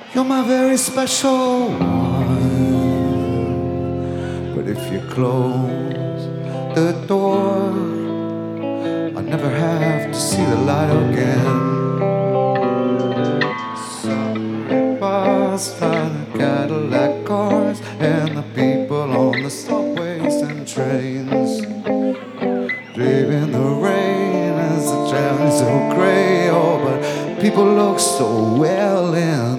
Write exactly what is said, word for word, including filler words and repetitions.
You're my very special one. But if you close the door, I'll never have to see the light again. Sorry, bus, the Cadillac cars, and the people on the subways and trains. Driving the rain as the town is so gray, oh, but people look so well in